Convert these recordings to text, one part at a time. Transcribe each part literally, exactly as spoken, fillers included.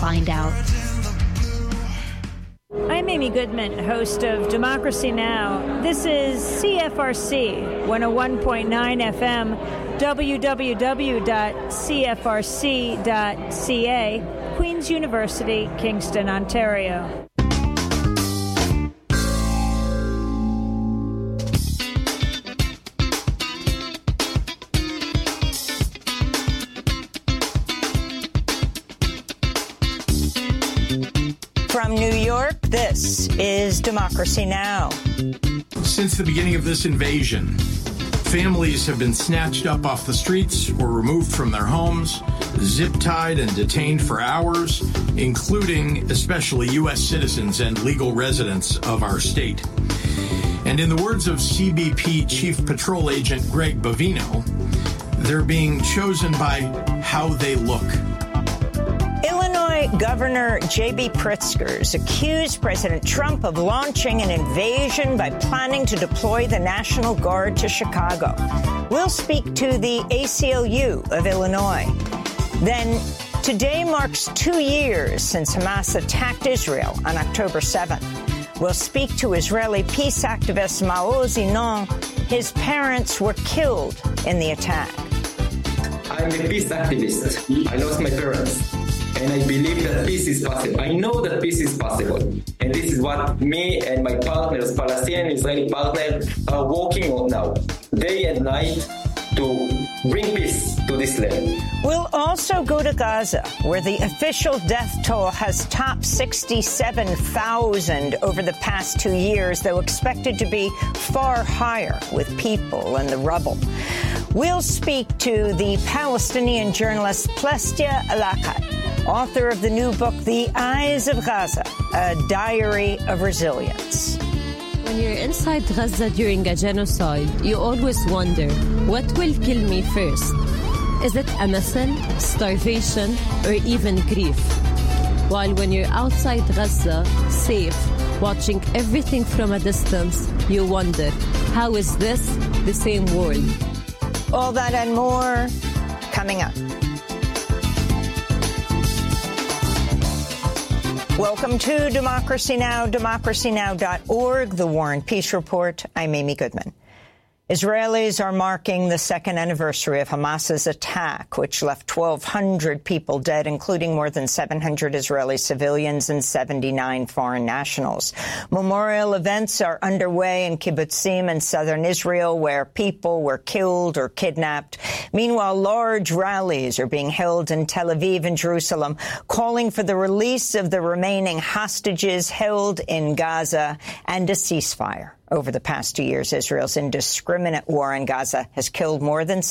find out. I'm Amy Goodman, host of Democracy Now! This is C F R C one oh one point nine F M, w w w dot c f r c dot c a, Queen's University, Kingston, Ontario. From New York, this is Democracy Now! Since the beginning of this invasion, families have been snatched up off the streets or removed from their homes, zip-tied and detained for hours, including especially U S citizens and legal residents of our state. And in the words of C B P Chief Patrol Agent Greg Bovino, they're being chosen by how they look. Illinois Governor J B Pritzker accused President Trump of launching an invasion by planning to deploy the National Guard to Chicago. We'll speak to the A C L U of Illinois. Then, today marks two years since Hamas attacked Israel on October seventh. We'll speak to Israeli peace activist Maoz Inon. His parents were killed in the attack. I'm a peace activist. I lost my parents. And I believe that peace is possible. I know that peace is possible. And this is what me and my partners, Palestinian and Israeli partners, are working on now, day and night, to bring peace to this land. We'll also go to Gaza, where the official death toll has topped sixty-seven thousand over the past two years, though expected to be far higher with people in the rubble. We'll speak to the Palestinian journalist Plestia Alakat, author of the new book, The Eyes of Gaza, a diary of resilience. When you're inside Gaza during a genocide, you always wonder, what will kill me first? Is it a missile, starvation, or even grief? While when you're outside Gaza, safe, watching everything from a distance, you wonder, how is this the same world? All that and more coming up. Welcome to Democracy Now!, democracy now dot org, the War and Peace Report. I'm Amy Goodman. Israelis are marking the second anniversary of Hamas's attack, which left twelve hundred people dead, including more than seven hundred Israeli civilians and seventy-nine foreign nationals. Memorial events are underway in kibbutzim in southern Israel, where people were killed or kidnapped. Meanwhile, large rallies are being held in Tel Aviv and Jerusalem, calling for the release of the remaining hostages held in Gaza and a ceasefire. Over the past two years, Israel's indiscriminate war in Gaza has killed more than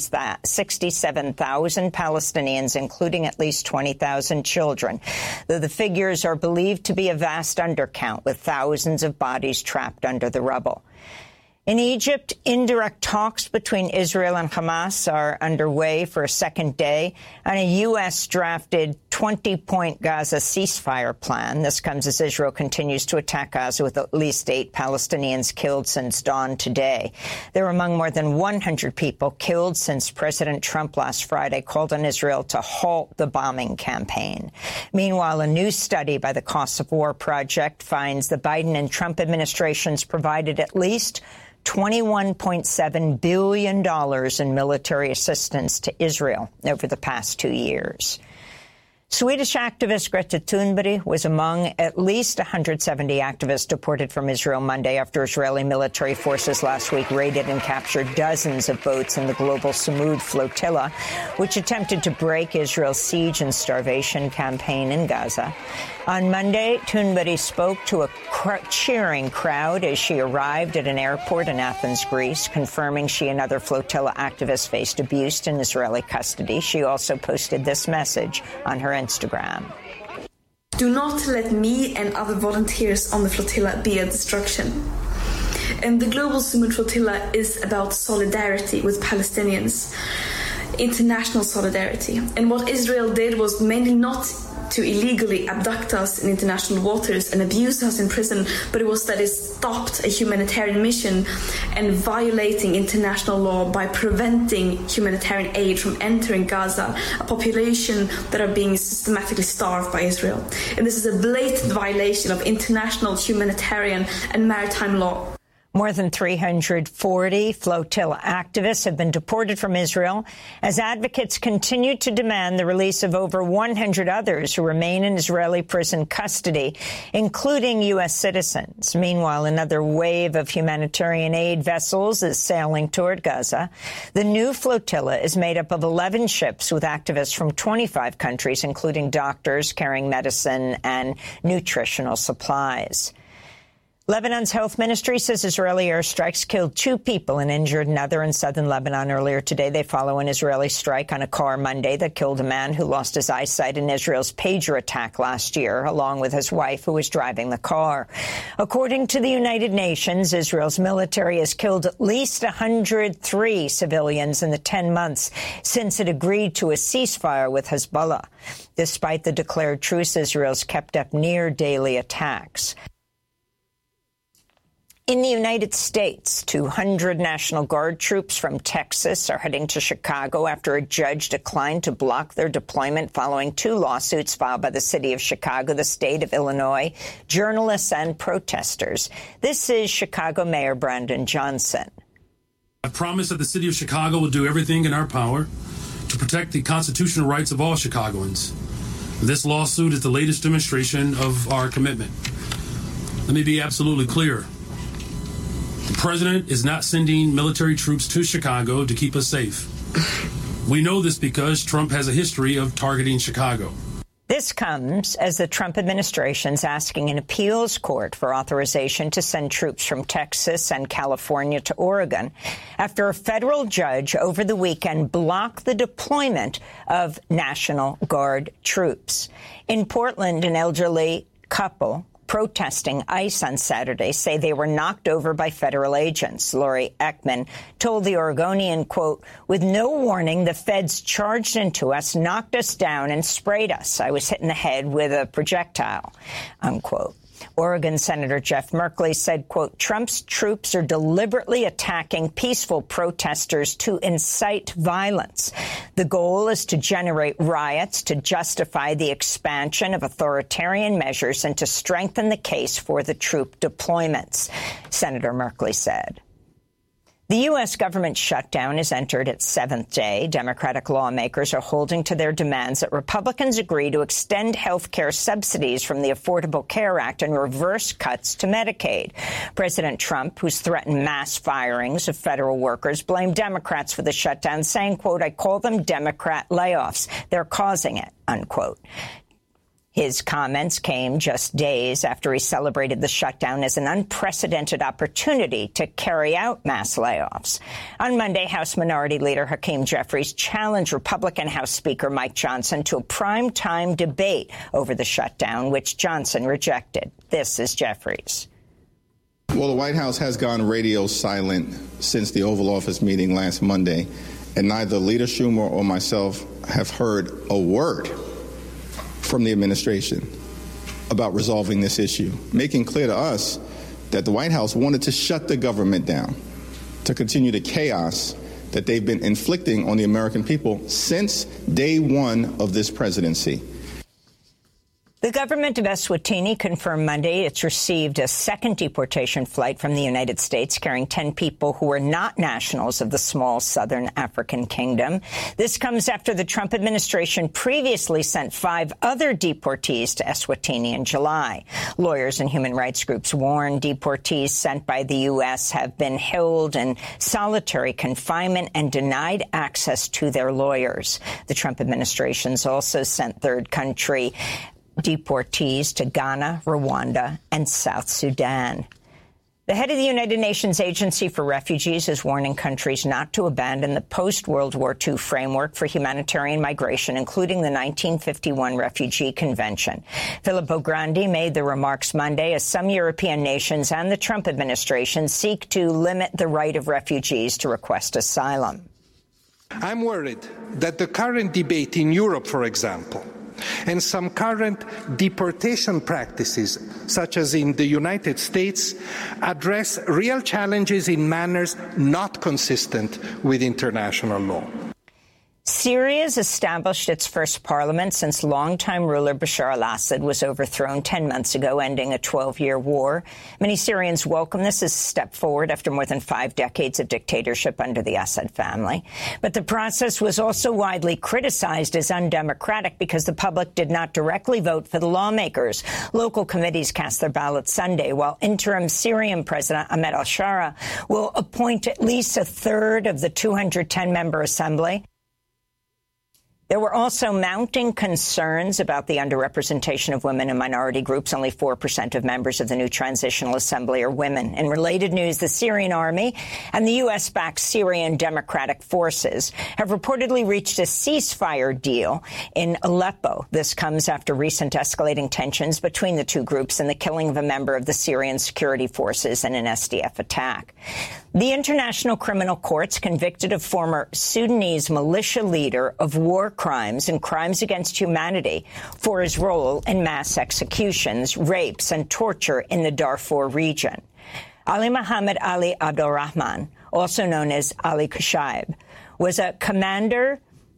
sixty-seven thousand Palestinians, including at least twenty thousand children, though the figures are believed to be a vast undercount, with thousands of bodies trapped under the rubble. In Egypt, indirect talks between Israel and Hamas are underway for a second day on a U S-drafted twenty-point Gaza ceasefire plan. This comes as Israel continues to attack Gaza, with at least eight Palestinians killed since dawn today. They're among more than one hundred people killed since President Trump last Friday called on Israel to halt the bombing campaign. Meanwhile, a new study by the Costs of War Project finds the Biden and Trump administrations provided at least twenty-one point seven billion dollars in military assistance to Israel over the past two years. Swedish activist Greta Thunberg was among at least one hundred seventy activists deported from Israel Monday after Israeli military forces last week raided and captured dozens of boats in the global Samud flotilla, which attempted to break Israel's siege and starvation campaign in Gaza. On Monday, Thunberg spoke to a cr- cheering crowd as she arrived at an airport in Athens, Greece, confirming she and other flotilla activists faced abuse in Israeli custody. She also posted this message on her Instagram. Do not let me and other volunteers on the flotilla be a distraction. And the Global Samud Flotilla is about solidarity with Palestinians, international solidarity. And what Israel did was mainly not to illegally abduct us in international waters and abuse us in prison, but it was that it stopped a humanitarian mission and violating international law by preventing humanitarian aid from entering Gaza, a population that are being systematically starved by Israel. And this is a blatant violation of international humanitarian and maritime law. More than three hundred forty flotilla activists have been deported from Israel as advocates continue to demand the release of over one hundred others who remain in Israeli prison custody, including U S citizens. Meanwhile, another wave of humanitarian aid vessels is sailing toward Gaza. The new flotilla is made up of eleven ships with activists from twenty-five countries, including doctors carrying medicine and nutritional supplies. Lebanon's health ministry says Israeli airstrikes killed two people and injured another in southern Lebanon earlier today. They follow an Israeli strike on a car Monday that killed a man who lost his eyesight in Israel's pager attack last year, along with his wife, who was driving the car. According to the United Nations, Israel's military has killed at least one hundred three civilians in the ten months since it agreed to a ceasefire with Hezbollah. Despite the declared truce, Israel's kept up near daily attacks. In the United States, two hundred National Guard troops from Texas are heading to Chicago after a judge declined to block their deployment following two lawsuits filed by the city of Chicago, the state of Illinois, journalists and protesters. This is Chicago Mayor Brandon Johnson. I promise that the city of Chicago will do everything in our power to protect the constitutional rights of all Chicagoans. This lawsuit is the latest demonstration of our commitment. Let me be absolutely clear. The president is not sending military troops to Chicago to keep us safe. We know this because Trump has a history of targeting Chicago. This comes as the Trump administration is asking an appeals court for authorization to send troops from Texas and California to Oregon after a federal judge over the weekend blocked the deployment of National Guard troops. In Portland, an elderly couple protesting ICE on Saturday say they were knocked over by federal agents. Lori Ekman told the Oregonian, quote, "With no warning, the feds charged into us, knocked us down and sprayed us. I was hit in the head with a projectile," unquote. Oregon Senator Jeff Merkley said, quote, "Trump's troops are deliberately attacking peaceful protesters to incite violence. The goal is to generate riots, to justify the expansion of authoritarian measures, and to strengthen the case for the troop deployments," Senator Merkley said. The U S government shutdown has entered its seventh day. Democratic lawmakers are holding to their demands that Republicans agree to extend health care subsidies from the Affordable Care Act and reverse cuts to Medicaid. President Trump, who's threatened mass firings of federal workers, blamed Democrats for the shutdown, saying, quote, "I call them Democrat layoffs. They're causing it," unquote. His comments came just days after he celebrated the shutdown as an unprecedented opportunity to carry out mass layoffs. On Monday, House Minority Leader Hakeem Jeffries challenged Republican House Speaker Mike Johnson to a primetime debate over the shutdown, which Johnson rejected. This is Jeffries. Well, the White House has gone radio silent since the Oval Office meeting last Monday, and neither Leader Schumer or myself have heard a word from the administration about resolving this issue, making clear to us that the White House wanted to shut the government down, to continue the chaos that they've been inflicting on the American people since day one of this presidency. The government of Eswatini confirmed Monday it's received a second deportation flight from the United States carrying ten people who were not nationals of the small southern African kingdom. This comes after the Trump administration previously sent five other deportees to Eswatini in July. Lawyers and human rights groups warn deportees sent by the U S have been held in solitary confinement and denied access to their lawyers. The Trump administration's also sent third country deportees to Ghana, Rwanda, and South Sudan. The head of the United Nations Agency for Refugees is warning countries not to abandon the post-World War Two framework for humanitarian migration, including the nineteen fifty-one Refugee Convention. Filippo Grandi made the remarks Monday as some European nations and the Trump administration seek to limit the right of refugees to request asylum. I'm worried that the current debate in Europe, for example, And some current deportation practices, such as in the United States, address real challenges in manners not consistent with international law. Syria's established its first parliament since longtime ruler Bashar al-Assad was overthrown ten months ago, ending a twelve-year war. Many Syrians welcome this as a step forward after more than five decades of dictatorship under the Assad family. But the process was also widely criticized as undemocratic because the public did not directly vote for the lawmakers. Local committees cast their ballots Sunday, while interim Syrian President Ahmed al-Shara will appoint at least a third of the two hundred ten member assembly. There were also mounting concerns about the underrepresentation of women and minority groups. Only four percent of members of the new Transitional Assembly are women. In related news, the Syrian army and the U S-backed Syrian Democratic Forces have reportedly reached a ceasefire deal in Aleppo. This comes after recent escalating tensions between the two groups and the killing of a member of the Syrian security forces in an S D F attack. The International Criminal Courts convicted a former Sudanese militia leader of war crimes and crimes against humanity for his role in mass executions, rapes, and torture in the Darfur region. Ali Mohammed Ali Abdulrahman, also known as Ali Kushaib, was a commander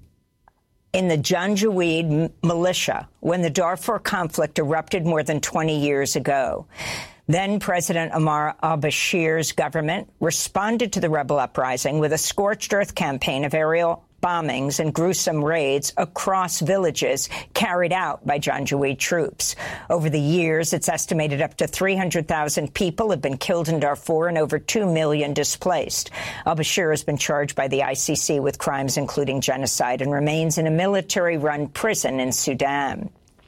in the Janjaweed militia when the Darfur conflict erupted more than twenty years ago. Then President Omar al-Bashir's government responded to the rebel uprising with a scorched earth campaign of aerial bombings and gruesome raids across villages carried out by Janjaweed troops. Over the years, it's estimated up to three hundred thousand people have been killed in Darfur and over two million displaced. Al-Bashir has been charged by the I C C with crimes including genocide and remains in a military-run prison in Sudan.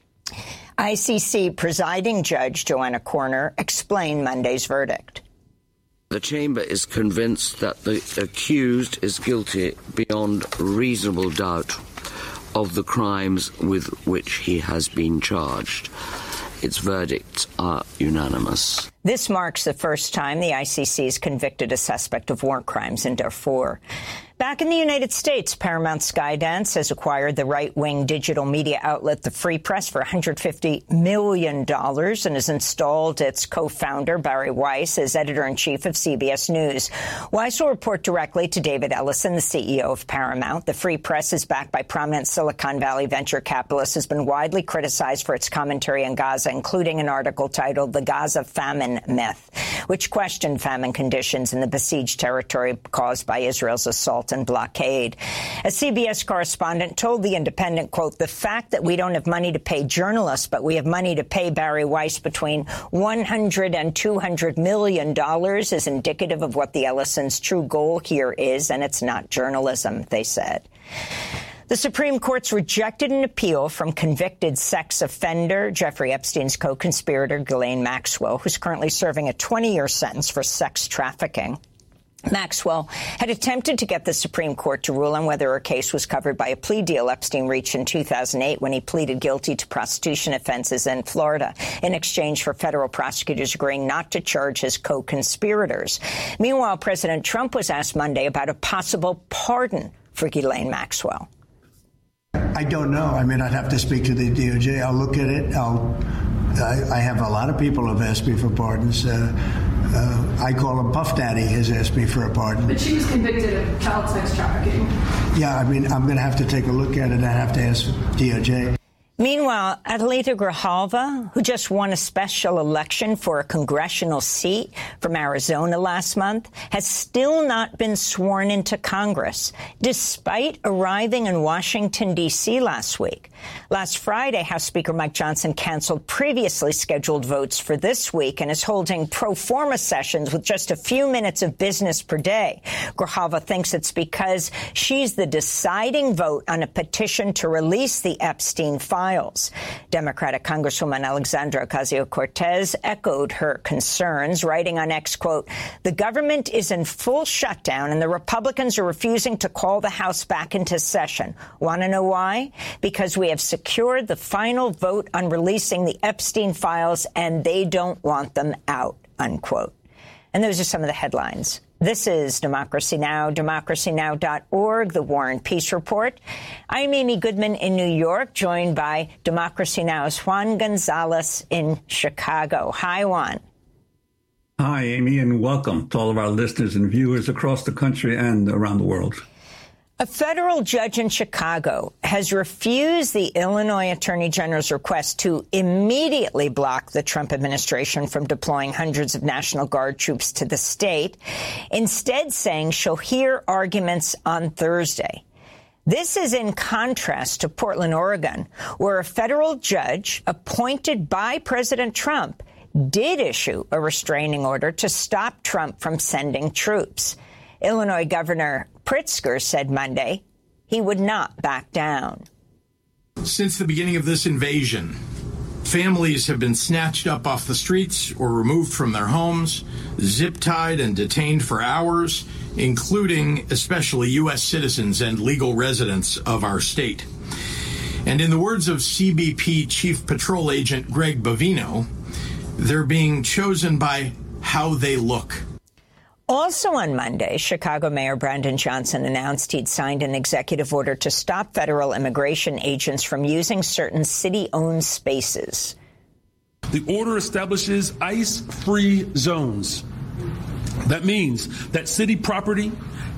I C C presiding judge Joanna Corner explained Monday's verdict. The chamber is convinced that the accused is guilty beyond reasonable doubt of the crimes with which he has been charged. Its verdicts are unanimous. This marks the first time the I C C has convicted a suspect of war crimes in Darfur. Back in the United States, Paramount Skydance has acquired the right-wing digital media outlet The Free Press for one hundred fifty million dollars and has installed its co-founder, Barry Weiss, as editor-in-chief of C B S News. Weiss will report directly to David Ellison, the C E O of Paramount. The Free Press is backed by prominent Silicon Valley venture capitalists, has been widely criticized for its commentary on Gaza, including an article titled The Gaza Famine Myth, which questioned famine conditions in the besieged territory caused by Israel's assault and blockade. A C B S correspondent told The Independent, quote, the fact that we don't have money to pay journalists, but we have money to pay Barry Weiss between one hundred and two hundred million dollars is indicative of what the Ellison's true goal here is, and it's not journalism, they said. The Supreme Court's rejected an appeal from convicted sex offender Jeffrey Epstein's co-conspirator Ghislaine Maxwell, who's currently serving a twenty-year sentence for sex trafficking. Maxwell had attempted to get the Supreme Court to rule on whether her case was covered by a plea deal Epstein reached in two thousand eight when he pleaded guilty to prostitution offenses in Florida in exchange for federal prosecutors agreeing not to charge his co-conspirators. Meanwhile, President Trump was asked Monday about a possible pardon for Ghislaine Maxwell. I don't know. I mean, I'd have to speak to the D O J. I'll look at it. I'll, I, I have a lot of people who have asked me for pardons. Uh, uh, I call him Puff Daddy has asked me for a pardon. But she was convicted of child sex trafficking. Yeah, I mean, I'm going to have to take a look at it. I have to ask D O J. Meanwhile, Adelita Grijalva, who just won a special election for a congressional seat from Arizona last month, has still not been sworn into Congress, despite arriving in Washington, D C last week. Last Friday, House Speaker Mike Johnson canceled previously scheduled votes for this week and is holding pro forma sessions with just a few minutes of business per day. Grijalva thinks it's because she's the deciding vote on a petition to release the Epstein files. Democratic Congresswoman Alexandra Ocasio-Cortez echoed her concerns, writing on X, quote, the government is in full shutdown and the Republicans are refusing to call the House back into session. Want to know why? Because we have secured the final vote on releasing the Epstein files and they don't want them out, unquote. And those are some of the headlines. This is Democracy Now!, democracy now dot org, the War and Peace Report. I'm Amy Goodman in New York, joined by Democracy Now!'s Juan Gonzalez in Chicago. Hi, Juan. Hi, Amy, and welcome to all of our listeners and viewers across the country and around the world. A federal judge in Chicago has refused the Illinois Attorney General's request to immediately block the Trump administration from deploying hundreds of National Guard troops to the state, instead saying she'll hear arguments on Thursday. This is in contrast to Portland, Oregon, where a federal judge appointed by President Trump did issue a restraining order to stop Trump from sending troops. Illinois Governor Pritzker said Monday he would not back down. Since the beginning of this invasion, families have been snatched up off the streets or removed from their homes, zip-tied and detained for hours, including especially U S citizens and legal residents of our state. And in the words of C B P Chief Patrol Agent Greg Bavino, they're being chosen by how they look. Also on Monday, Chicago Mayor Brandon Johnson announced he'd signed an executive order to stop federal immigration agents from using certain city-owned spaces. The order establishes ICE-free zones. That means that city property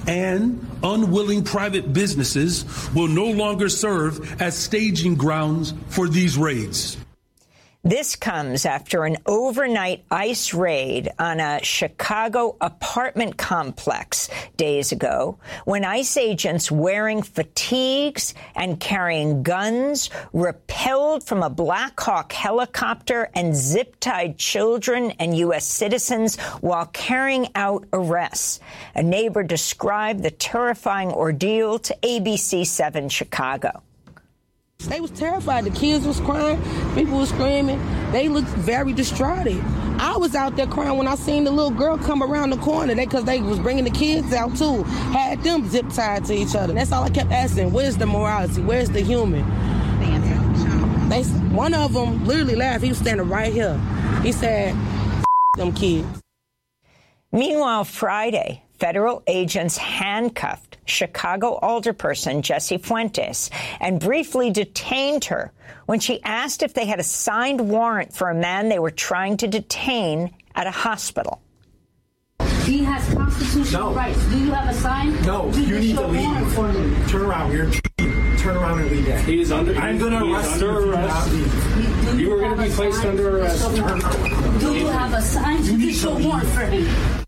and unwilling private businesses will no longer serve as staging grounds for these raids. This comes after an overnight ICE raid on a Chicago apartment complex days ago, when ICE agents wearing fatigues and carrying guns rappelled from a Black Hawk helicopter and zip-tied children and U S citizens while carrying out arrests. A neighbor described the terrifying ordeal to A B C seven Chicago. They was terrified. The kids was crying. People was screaming. They looked very distraught. I was out there crying when I seen the little girl come around the corner. They, because they was bringing the kids out, too. Had them zip-tied to each other. That's all I kept asking. Where's the morality? Where's the human? They, one of them literally laughed. He was standing right here. He said, F*** them kids. Meanwhile, Friday, federal agents handcuffed Chicago alderperson Jessie Fuentes and briefly detained her when she asked if they had a signed warrant for a man they were trying to detain at a hospital. He has constitutional no. rights. Do you have a sign? No, Do you, you need to leave. For me? Turn around. You're Turn around and leave that. He is under. I'm going to arrest you. Arrest. You, you were going to be placed sign? under arrest. Do you have a signed judicial warrant for him?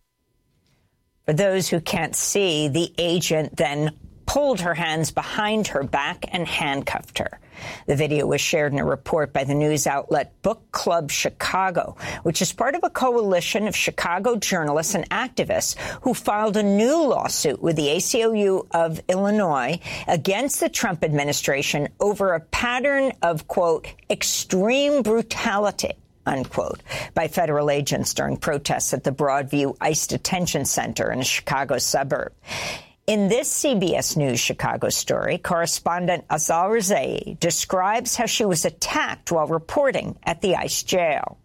For those who can't see, the agent then pulled her hands behind her back and handcuffed her. The video was shared in a report by the news outlet Book Club Chicago, which is part of a coalition of Chicago journalists and activists who filed a new lawsuit with the A C L U of Illinois against the Trump administration over a pattern of, quote, extreme brutality, unquote, by federal agents during protests at the Broadview ICE Detention Center in a Chicago suburb. In this C B S News Chicago story, correspondent Azal Rezai describes how she was attacked while reporting at the ICE jail.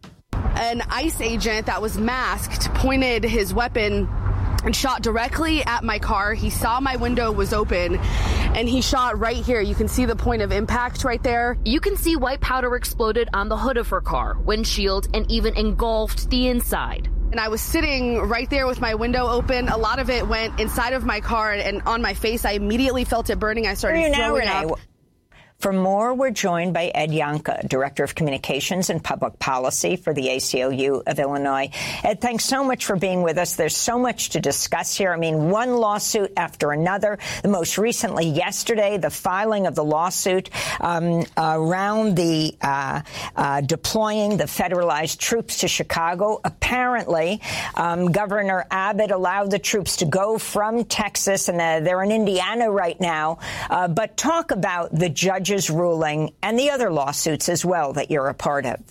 An ICE agent that was masked pointed his weapon and shot directly at my car. He saw my window was open, and he shot right here. You can see the point of impact right there. You can see white powder exploded on the hood of her car, windshield, and even engulfed the inside. And I was sitting right there with my window open. A lot of it went inside of my car and on my face. I immediately felt it burning. I started throwing up. For more, we're joined by Ed Youngkin, Director of Communications and Public Policy for the A C L U of Illinois. Ed, thanks so much for being with us. There's so much to discuss here. I mean, one lawsuit after another. The most recently yesterday, the filing of the lawsuit um, around the uh, uh, deploying the federalized troops to Chicago. Apparently, um, Governor Abbott allowed the troops to go from Texas, and uh, they're in Indiana right now. Uh, but talk about the judge's ruling and the other lawsuits as well that you're a part of.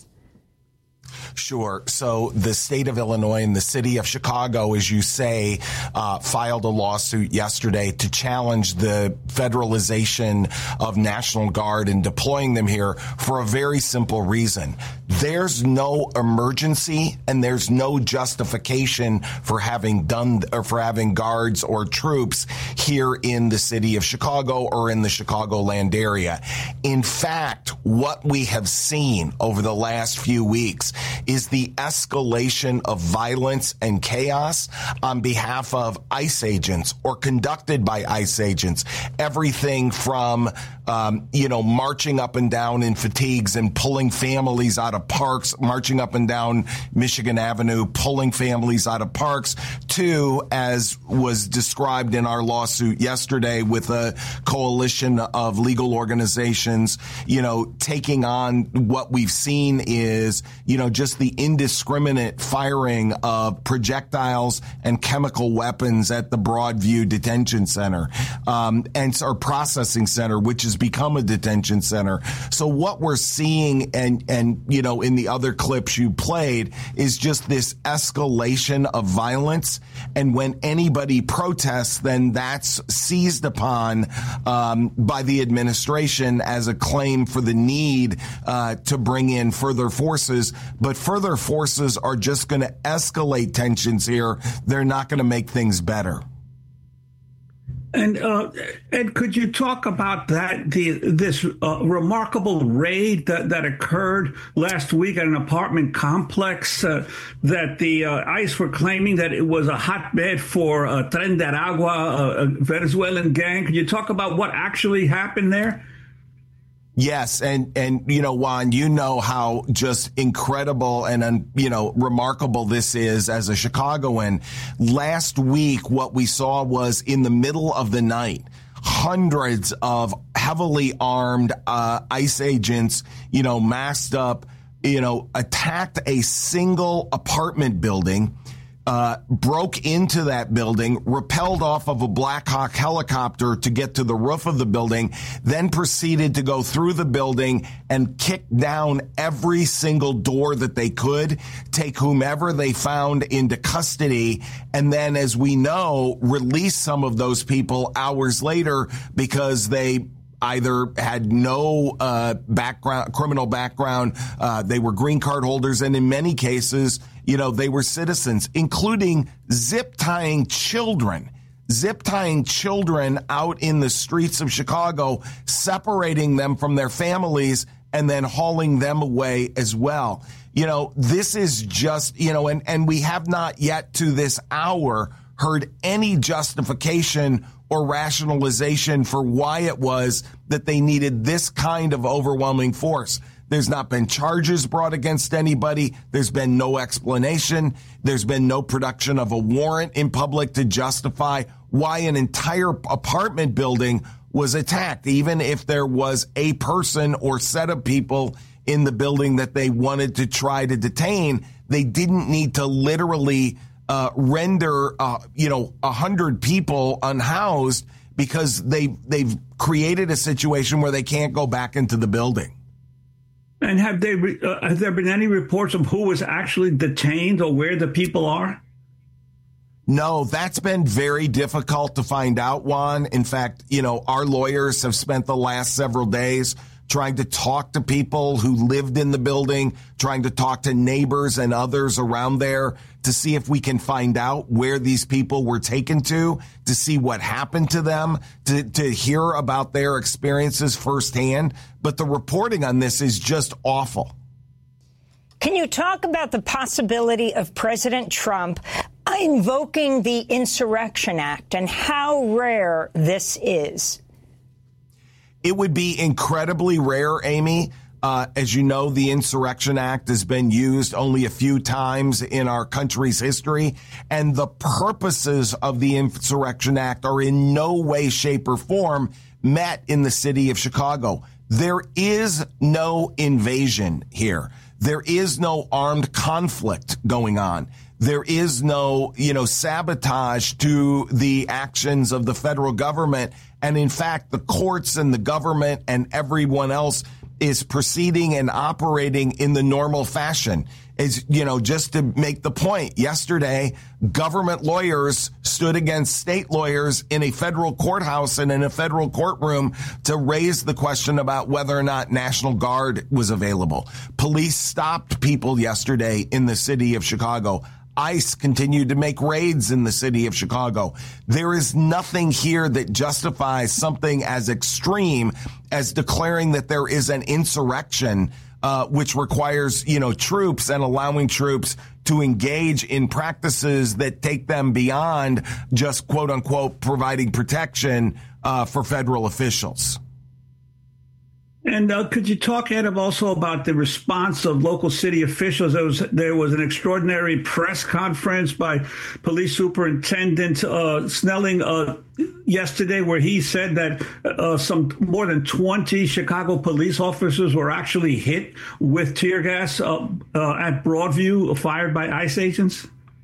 Sure. So the state of Illinois and the city of Chicago, as you say, uh, filed a lawsuit yesterday to challenge the federalization of National Guard and deploying them here for a very simple reason. there's no emergency and there's no justification for having done or for having guards or troops here in the city of Chicago or in the Chicagoland area. In fact, what we have seen over the last few weeks is the escalation of violence and chaos on behalf of ICE agents or conducted by ICE agents. Everything from, um, you know, marching up and down in fatigues and pulling families out of parks, marching up and down Michigan Avenue, pulling families out of parks, to, as was described in our lawsuit yesterday with a coalition of legal organizations, you know, taking on what we've seen is, you know, just the indiscriminate firing of projectiles and chemical weapons at the Broadview Detention Center, um, and our processing center, which has become a detention center. So what we're seeing, and, and, you know, in the other clips you played, is just this escalation of violence. And when anybody protests, then that's seized upon um, by the administration as a claim for the need uh, to bring in further forces. But further forces are just going to escalate tensions here. They're not going to make things better. And uh, Ed, could you talk about that, the this uh, remarkable raid that, that occurred last week at an apartment complex uh, that the uh, ICE were claiming that it was a hotbed for uh, Tren de Aragua, a Venezuelan gang? Could you talk about what actually happened there? Yes. And, and, you know, Juan, you know how just incredible and, you know, remarkable this is as a Chicagoan. Last week, what we saw was in the middle of the night, hundreds of heavily armed uh, ICE agents, you know, masked up, you know, attacked a single apartment building. Uh, broke into that building, rappelled off of a Black Hawk helicopter to get to the roof of the building, then proceeded to go through the building and kick down every single door that they could, take whomever they found into custody, and then, as we know, release some of those people hours later because they either had no uh, background, criminal background, uh, they were green card holders, and in many cases, you know, they were citizens, including zip tying children, zip tying children out in the streets of Chicago, separating them from their families and then hauling them away as well. You know, this is just, you know, and, and we have not yet to this hour heard any justification or rationalization for why it was that they needed this kind of overwhelming force. There's not been charges brought against anybody. There's been no explanation. There's been no production of a warrant in public to justify why an entire apartment building was attacked, even if there was a person or set of people in the building that they wanted to try to detain. They didn't need to literally uh, render, uh, you know, a hundred people unhoused because they they've created a situation where they can't go back into the building. And have they uh, have there been any reports of who was actually detained or where the people are? No, that's been very difficult to find out, Juan. In fact, you know, our lawyers have spent the last several days trying to talk to people who lived in the building, trying to talk to neighbors and others around there to see if we can find out where these people were taken to, to see what happened to them, to, to hear about their experiences firsthand. But the reporting on this is just awful. Can you talk about the possibility of President Trump invoking the Insurrection Act and how rare this is? It would be incredibly rare, Amy. Uh, as you know, the Insurrection Act has been used only a few times in our country's history, and the purposes of the Insurrection Act are in no way, shape, or form met in the city of Chicago. There is no invasion here. There is no armed conflict going on. There is no, you know, sabotage to the actions of the federal government. And in fact, the courts and the government and everyone else is proceeding and operating in the normal fashion. Is, you know, just to make the point, yesterday, government lawyers stood against state lawyers in a federal courthouse and in a federal courtroom to raise the question about whether or not National Guard was available. Police stopped people yesterday in the city of Chicago. ICE continued to make raids in the city of Chicago. There is nothing here that justifies something as extreme as declaring that there is an insurrection, uh, which requires, you know, troops and allowing troops to engage in practices that take them beyond just, quote unquote, providing protection uh, for federal officials. And uh, could you talk, Ed, also about the response of local city officials? There was, there was an extraordinary press conference by Police Superintendent uh, Snelling uh, yesterday where he said that uh, some more than twenty Chicago police officers were actually hit with tear gas uh, uh, at Broadview, fired by ICE agents.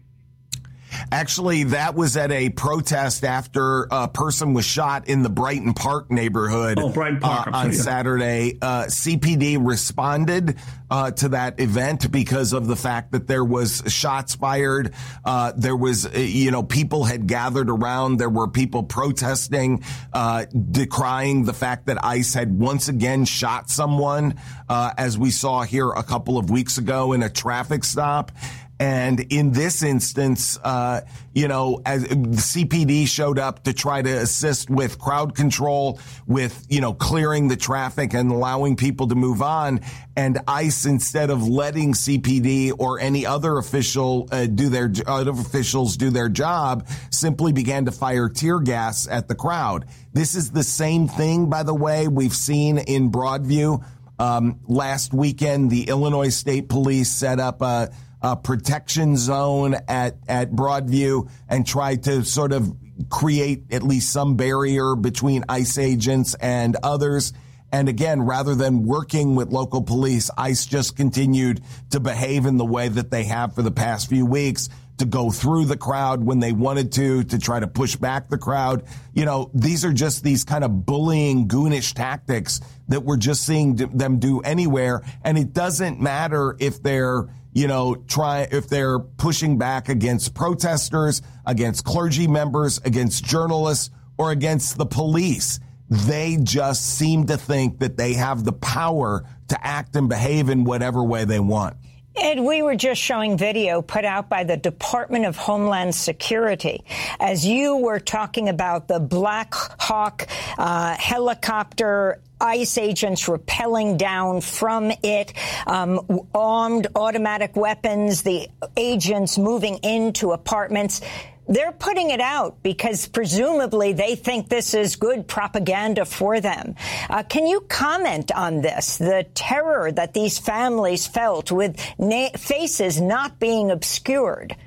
Actually, that was at a protest after a person was shot in the Brighton Park neighborhood oh, Brighton Park, uh, on sorry, yeah. Saturday. Uh, C P D responded uh, to that event because of the fact that there was shots fired. Uh, there was, uh, you know, people had gathered around. There were people protesting, uh, decrying the fact that ICE had once again shot someone, uh, as we saw here a couple of weeks ago in a traffic stop. And in this instance, uh, you know, as the C P D showed up to try to assist with crowd control, with, you know, clearing the traffic and allowing people to move on. And ICE, instead of letting C P D or any other official uh, do their other officials do their job, simply began to fire tear gas at the crowd. This is the same thing, by the way, we've seen in Broadview. Um, last weekend, the Illinois State Police set up a a protection zone at, at Broadview and tried to sort of create at least some barrier between ICE agents and others. And again, rather than working with local police, ICE just continued to behave in the way that they have for the past few weeks, to go through the crowd when they wanted to, to try to push back the crowd. You know, these are just these kind of bullying, goonish tactics that we're just seeing them do anywhere. And it doesn't matter if they're, you know, try if they're pushing back against protesters, against clergy members, against journalists, or against the police. They just seem to think that they have the power to act and behave in whatever way they want. Ed, we were just showing video put out by the Department of Homeland Security as you were talking about the Black Hawk uh, helicopter, ICE agents rappelling down from it, um, armed automatic weapons, the agents moving into apartments. They're putting it out because presumably they think this is good propaganda for them. Uh, can you comment on this, the terror that these families felt with na- faces not being obscured?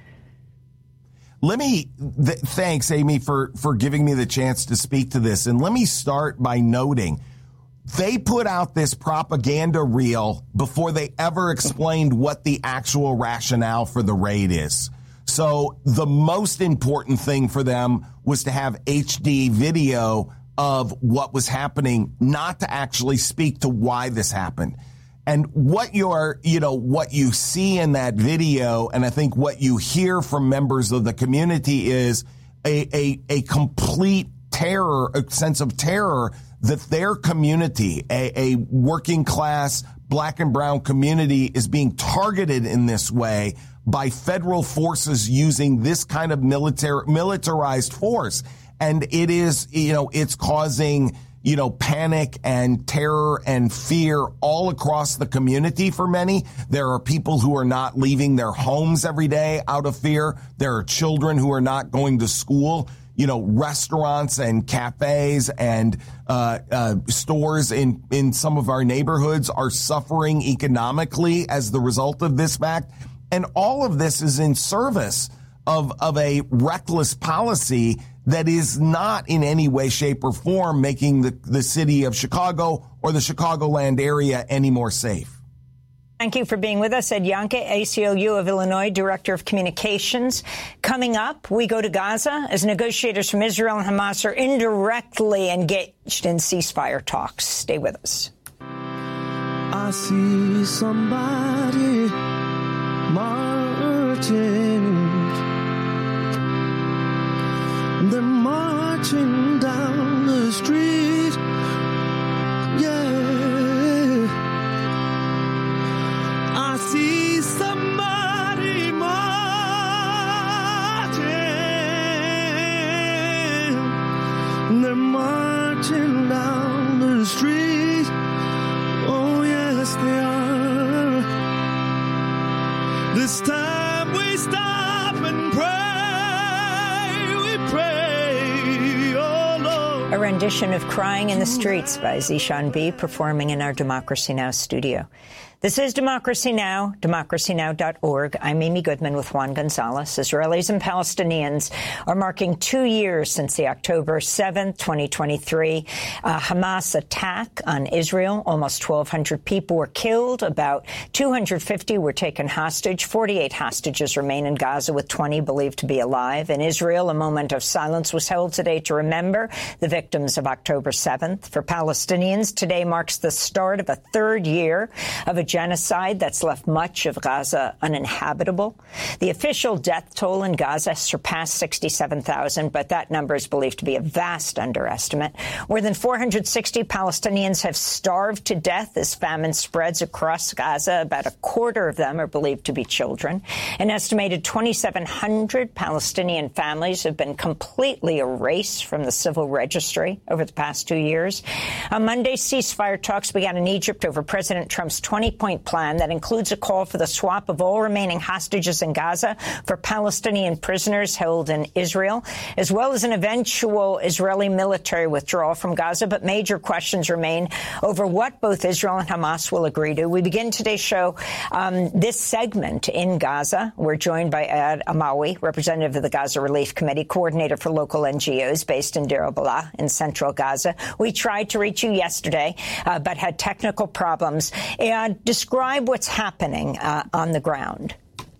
Let me, th- thanks, Amy, for, for giving me the chance to speak to this. And let me start by noting they put out this propaganda reel before they ever explained what the actual rationale for the raid is. So the most important thing for them was to have H D video of what was happening, not to actually speak to why this happened. And what you're, you know, what you see in that video, and I think what you hear from members of the community is a, a, a complete terror, a sense of terror that their community, a, a working class black and brown community, is being targeted in this way by federal forces using this kind of military, militarized force. And it is, you know, it's causing, you know, panic and terror and fear all across the community for many. There are people who are not leaving their homes every day out of fear. There are children who are not going to school. You know, restaurants and cafes and uh, uh, stores in, in some of our neighborhoods are suffering economically as the result of this fact. And all of this is in service of, of a reckless policy that is not in any way, shape, or form making the, the city of Chicago or the Chicagoland area any more safe. Thank you for being with us. Ed Yohnka, A C L U of Illinois, Director of Communications. Coming up, we go to Gaza as negotiators from Israel and Hamas are indirectly engaged in ceasefire talks. Stay with us. I see somebody marching. They're marching down the street. Yeah. I see somebody marching. They're marching down the street. Oh, yes, they are. This time we stop and pray. We pray, oh Lord. A rendition of Crying in the Streets by Zishan B, performing in our Democracy Now! Studio. This is Democracy Now!, democracy now dot org. I'm Amy Goodman with Juan Gonzalez. Israelis and Palestinians are marking two years since the October seventh, twenty twenty-three uh, Hamas attack on Israel. Almost twelve hundred people were killed. About two hundred fifty were taken hostage. forty-eight hostages remain in Gaza, with twenty believed to be alive. In Israel, a moment of silence was held today to remember the victims of October seventh. For Palestinians, today marks the start of a third year of a genocide that's left much of Gaza uninhabitable. The official death toll in Gaza surpassed sixty-seven thousand, but that number is believed to be a vast underestimate. More than four hundred sixty Palestinians have starved to death as famine spreads across Gaza. About a quarter of them are believed to be children. An estimated twenty-seven hundred Palestinian families have been completely erased from the civil registry over the past two years. On Monday, ceasefire talks began in Egypt over President Trump's twenty-point plan that includes a call for the swap of all remaining hostages in Gaza for Palestinian prisoners held in Israel, as well as an eventual Israeli military withdrawal from Gaza. But major questions remain over what both Israel and Hamas will agree to. We begin today's show, um, this segment in Gaza. We're joined by Ed Amawi, representative of the Gaza Relief Committee, coordinator for local N G Os based in Deir al-Balah in central Gaza. We tried to reach you yesterday, uh, but had technical problems. And describe what's happening uh, on the ground.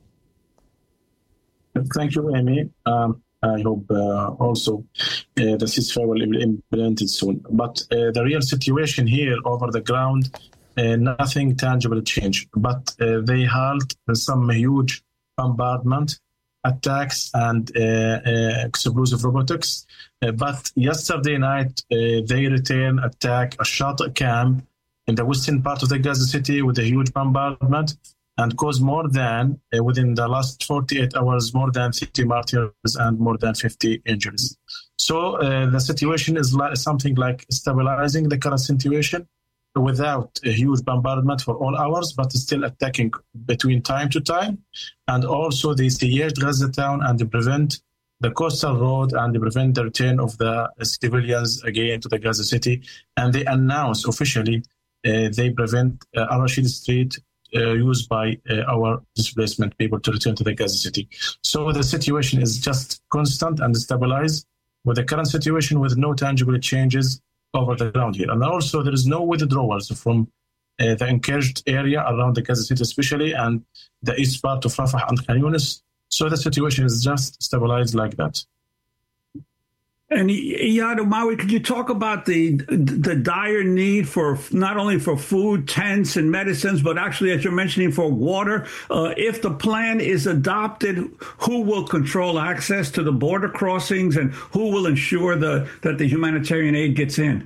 Thank you, Amy. Um, I hope uh, also uh, the ceasefire will be implemented soon. But uh, the real situation here over the ground, uh, nothing tangible changed. But uh, they halt some huge bombardment, attacks, and uh, uh, explosive robotics. Uh, but yesterday night, uh, they returned attack a shelter camp in the western part of the Gaza City with a huge bombardment, and caused more than, uh, within the last forty-eight hours, more than thirty martyrs and more than fifty injuries. So uh, the situation is like something like stabilizing the current situation without a huge bombardment for all hours, but still attacking between time to time. And also they siege Gaza town and they prevent the coastal road and they prevent the return of the civilians again to the Gaza City. And they announce officially uh, they prevent uh, Al-Rashid Street uh, used by uh, our displacement people to return to the Gaza City. So the situation is just constant and stabilized with the current situation with no tangible changes over the ground here. And also there is no withdrawals from uh, the encouraged area around the Gaza City especially, and the east part of Rafah and Khan Yunis. So the situation is just stabilized like that. And Iyad Amawi, could you talk about the the dire need for not only for food, tents, and medicines, but actually, as you're mentioning, for water? Uh, if the plan is adopted, who will control access to the border crossings, and who will ensure the that the humanitarian aid gets in?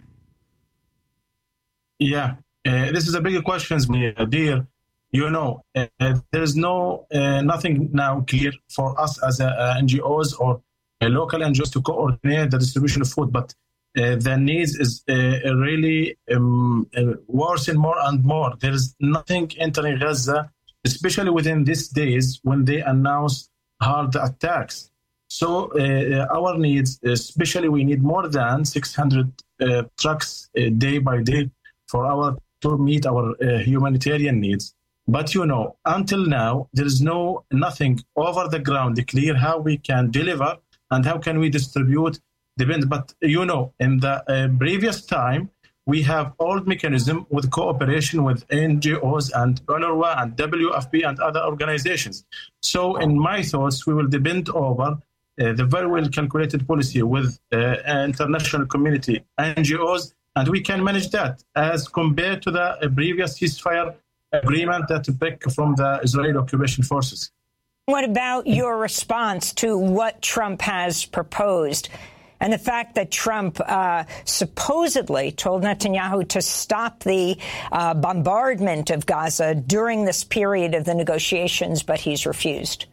Yeah, uh, this is a big question, dear. You know, uh, there's no uh, nothing now clear for us as a, uh, N G Os or a local N G Os to coordinate the distribution of food, but uh, the needs is uh, really um, uh, worsening more and more. There is nothing entering Gaza, especially within these days when they announce hard attacks. So uh, our needs, especially we need more than six hundred uh, trucks uh, day by day for our to meet our uh, humanitarian needs. But, you know, until now, there is no nothing over the ground clear how we can deliver and how can we distribute the bin. But, you know, in the uh, previous time, we have old mechanism with cooperation with N G Os and UNRWA and W F P and other organizations. So in my thoughts, we will depend over uh, the very well calculated policy with uh, international community, N G Os, And we can manage that as compared to the uh, previous ceasefire agreement that broke from the Israeli occupation forces. What about your response to what Trump has proposed and the fact that Trump uh, supposedly told Netanyahu to stop the uh, bombardment of Gaza during this period of the negotiations, but he's refused?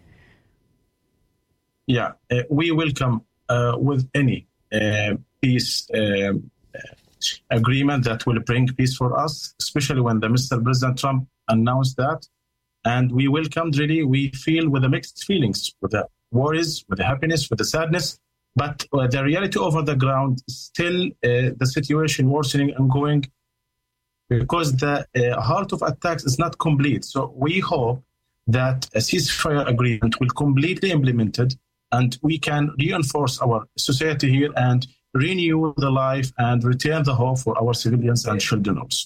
Yeah, uh, we welcome uh, with any uh, peace uh, agreement that will bring peace for us, especially when the Mister President Trump announced that. And we welcomed, really, we feel with the mixed feelings, with the worries, with the happiness, with the sadness. But uh, the reality over the ground is still uh, the situation worsening and going because the uh, heart of attacks is not complete. So we hope that a ceasefire agreement will completely implemented and we can reinforce our society here and renew the life and return the hope for our civilians and children also.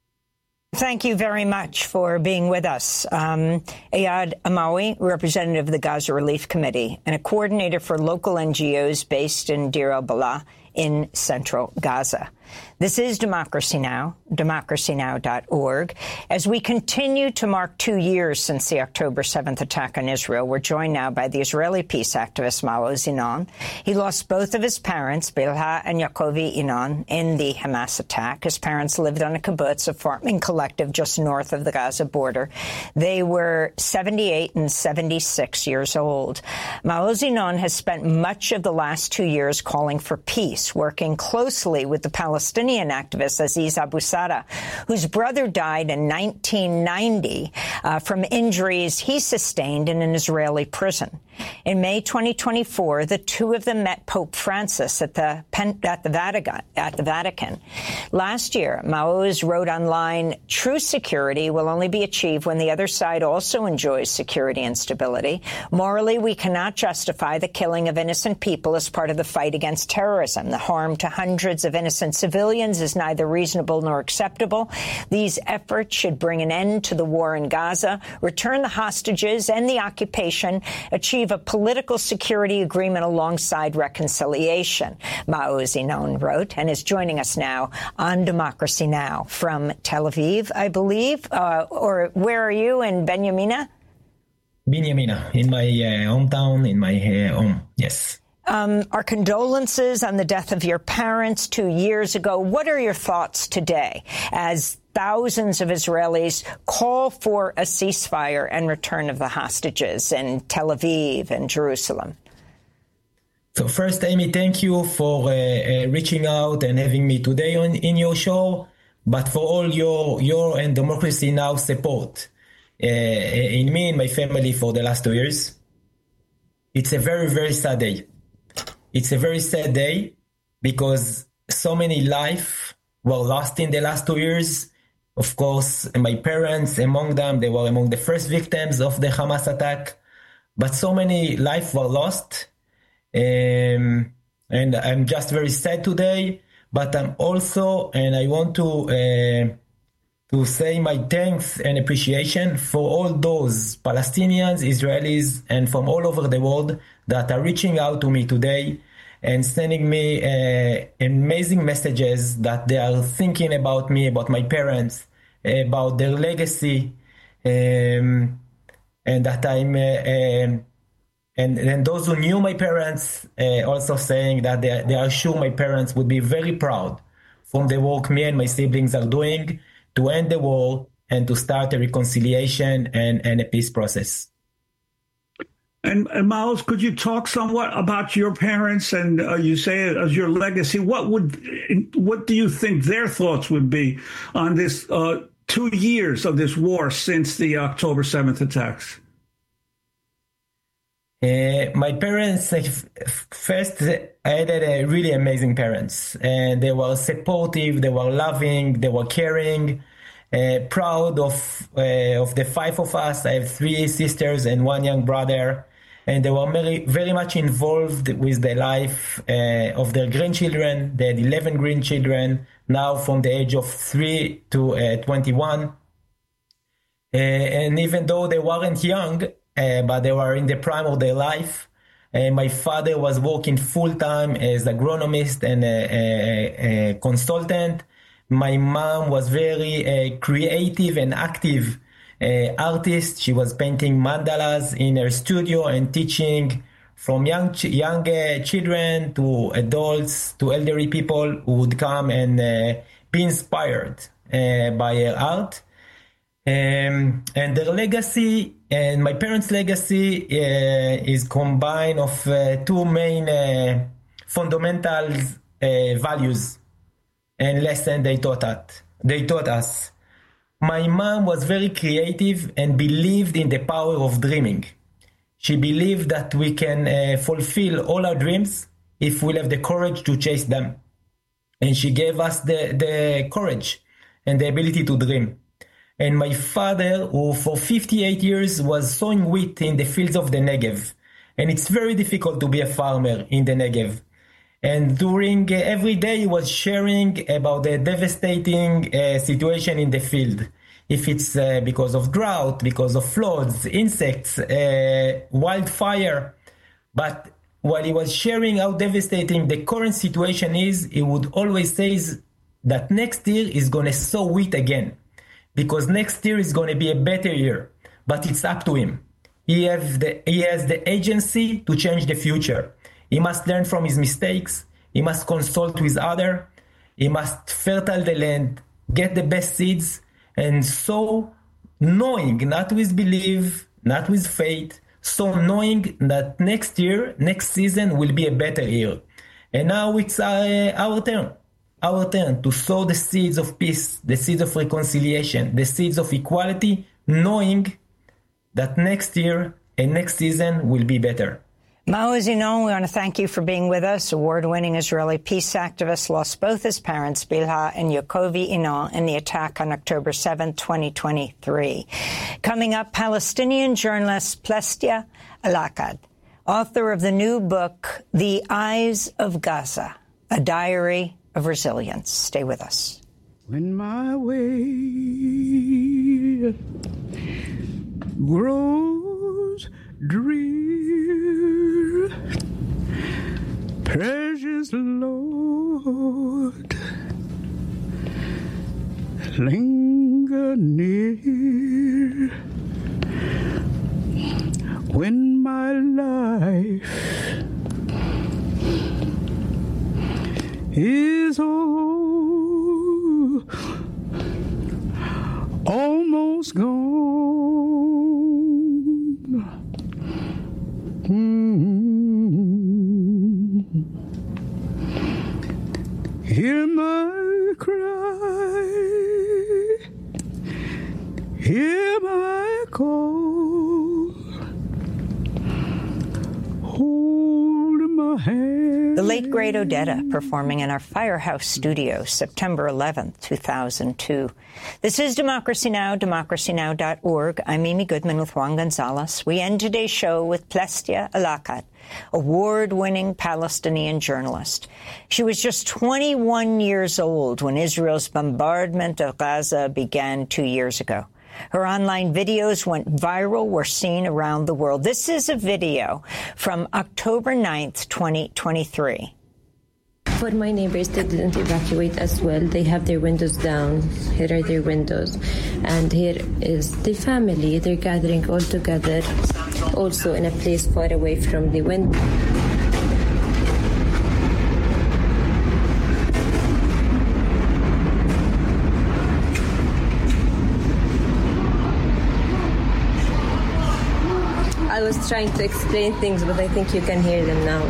Thank you very much for being with us. Um, Ayad Amawi, representative of the Gaza Relief Committee and a coordinator for local N G Os based in Deir el-Balah in central Gaza. This is Democracy Now!, democracy now dot org. As we continue to mark two years since the October seventh attack on Israel, we're joined now by the Israeli peace activist Maoz Yinon. He lost both of his parents, Bilha and Yacovi Yinon, in the Hamas attack. His parents lived on a kibbutz, a farming collective just north of the Gaza border. They were seventy-eight and seventy-six years old. Maoz Yinon has spent much of the last two years calling for peace, working closely with the Palestinian activist Aziz Abu Sada, whose brother died in nineteen ninety uh, from injuries he sustained in an Israeli prison. In May twenty twenty-four, the two of them met Pope Francis at the at the Vatican. At the Vatican. Last year, Maoz wrote online, "True security will only be achieved when the other side also enjoys security and stability. Morally, we cannot justify the killing of innocent people as part of the fight against terrorism. The harm to hundreds of innocent civilians is neither reasonable nor acceptable. These efforts should bring an end to the war in Gaza, return the hostages and the occupation, achieve a political security agreement alongside reconciliation," Maoz Yinon wrote, and is joining us now on Democracy Now! From Tel Aviv, I believe. Uh, or where are you, in Benyamina? Benyamina, in my uh, hometown, in my uh, home, yes. Um, our condolences on the death of your parents two years ago. What are your thoughts today as thousands of Israelis call for a ceasefire and return of the hostages in Tel Aviv and Jerusalem? So first, Amy, thank you for uh, uh, reaching out and having me today on in your show, but for all your your and Democracy Now! Support uh, in me and my family for the last two years. It's a very, very sad day. It's a very sad day because so many lives were lost in the last two years. Of course, my parents, among them, they were among the first victims of the Hamas attack. But so many lives were lost. Um, and I'm just very sad today. But I'm also, and I want to uh, to say my thanks and appreciation for all those Palestinians, Israelis, and from all over the world that are reaching out to me today and sending me uh, amazing messages that they are thinking about me, about my parents, about their legacy, um, and that I'm, uh, um, and, and those who knew my parents uh, also saying that they, they are sure my parents would be very proud from the work me and my siblings are doing to end the war and to start a reconciliation and, and a peace process. And, and Miles, could you talk somewhat about your parents and uh, you say it as your legacy? What would, what do you think their thoughts would be on this uh, two years of this war since the October seventh attacks? Uh, my parents, uh, first, I had a really amazing parents, and they were supportive, they were loving, they were caring, uh, proud of uh, of the five of us. I have three sisters and one young brother, and they were very, very much involved with the life uh, of their grandchildren. They had eleven grandchildren, now from the age of three to uh, twenty-one. Uh, and even though they weren't young, Uh, but they were in the prime of their life. Uh, my father was working full-time as agronomist and a, a, a consultant. My mom was very uh, creative and active uh, artist. She was painting mandalas in her studio and teaching from young ch- young uh, children to adults to elderly people who would come and uh, be inspired uh, by her art. Um, and their legacy and my parents' legacy uh, is combined of uh, two main uh, fundamental uh, values and lessons they taught us. They taught us. My mom was very creative and believed in the power of dreaming. She believed that we can uh, fulfill all our dreams if we have the courage to chase them. And she gave us the, the courage and the ability to dream. And my father, who for fifty-eight years was sowing wheat in the fields of the Negev. And it's very difficult to be a farmer in the Negev. And during uh, every day he was sharing about the devastating uh, situation in the field. If it's uh, because of drought, because of floods, insects, uh, wildfire. But while he was sharing how devastating the current situation is, he would always say that next year is going to sow wheat again. Because next year is going to be a better year. But it's up to him. He has the, he has the agency to change the future. He must learn from his mistakes. He must consult with others. He must fertile the land, get the best seeds, and sow knowing, not with belief, not with faith, so knowing that next year, next season will be a better year. And now it's uh, our turn, our turn to sow the seeds of peace, the seeds of reconciliation, the seeds of equality, knowing that next year and next season will be better. Maoz Zinon, we want to thank you for being with us. Award-winning Israeli peace activist lost both his parents, Bilha and Yaakov Inon, in the attack on October seventh, twenty twenty-three. Coming up, Palestinian journalist Plestia Alakad, author of the new book, The Eyes of Gaza, a diary of resilience. Stay with us. When my way grows drear, precious Lord, linger near. When my life is all, almost gone, mm-hmm. Hear my cry, hear my call, hold my hand. The late great Odetta performing in our Firehouse studio, September eleventh, two thousand two. This is Democracy Now!, democracy now dot org. I'm Amy Goodman with Juan Gonzalez. We end today's show with Plestia Alakad, award-winning Palestinian journalist. She was just twenty-one years old when Israel's bombardment of Gaza began two years ago. Her online videos went viral, were seen around the world. This is a video from October ninth, twenty twenty-three. For my neighbors, they didn't evacuate as well. They have their windows down. Here are their windows. And here is the family. They're gathering all together, also in a place far away from the window. I was trying to explain things, but I think you can hear them now.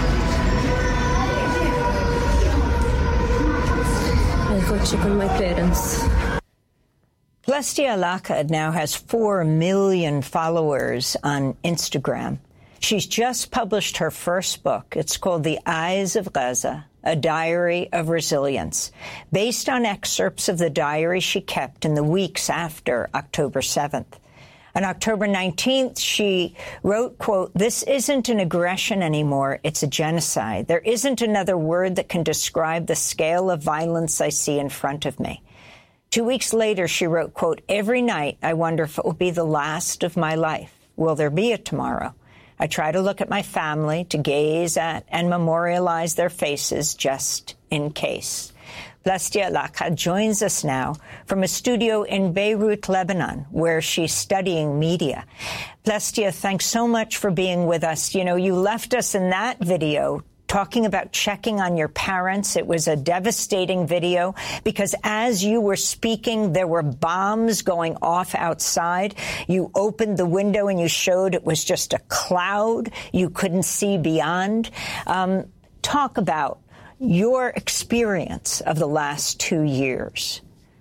I'll go check on my parents. Plestia Alakad now has four million followers on Instagram. She's just published her first book. It's called The Eyes of Gaza, a diary of resilience, based on excerpts of the diary she kept in the weeks after October seventh. On October nineteenth, she wrote, quote, "This isn't an aggression anymore. It's a genocide. There isn't another word that can describe the scale of violence I see in front of me." Two weeks later, she wrote, quote, "Every night I wonder if it will be the last of my life. Will there be a tomorrow? I try to look at my family, to gaze at and memorialize their faces just in case. Plastia Lakha joins us now from a studio in Beirut, Lebanon, where she's studying media. Plastia, thanks so much for being with us. You know, you left us in that video talking about checking on your parents. It was a devastating video because as you were speaking, there were bombs going off outside. You opened the window and you showed it was just a cloud. You couldn't see beyond. Um, talk about your experience of the last two years.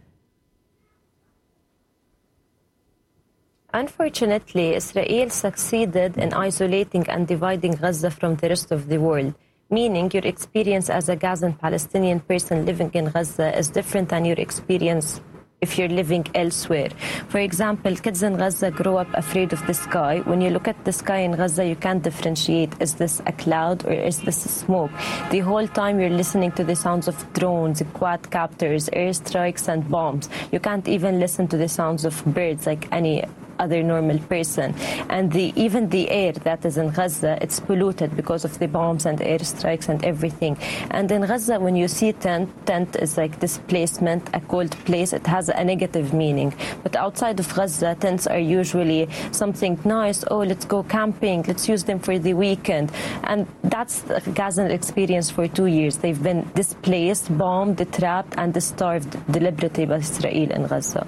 Unfortunately, Israel succeeded in isolating and dividing Gaza from the rest of the world, meaning your experience as a Gazan Palestinian person living in Gaza is different than your experience if you're living elsewhere. For example, kids in Gaza grow up afraid of the sky. When you look at the sky in Gaza, you can't differentiate, is this a cloud or is this smoke? The whole time you're listening to the sounds of drones, quadcopters, airstrikes and bombs. You can't even listen to the sounds of birds like any other normal person. And the, even the air that is in Gaza, it's polluted because of the bombs and airstrikes and everything. And in Gaza, when you see tent, tent is like displacement, a cold place, it has a negative meaning. But outside of Gaza, tents are usually something nice. Oh, let's go camping, let's use them for the weekend. And that's the Gazan experience for two years. They've been displaced, bombed, trapped, and starved deliberately by Israel in Gaza.